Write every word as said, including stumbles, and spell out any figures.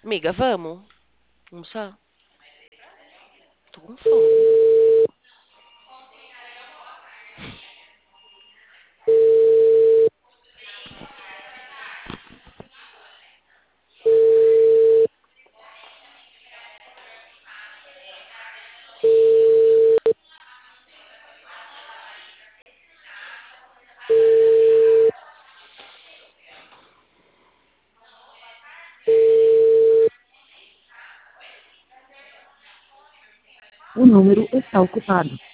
Amiga, vamos almoçar? Tô com fome. O número está ocupado.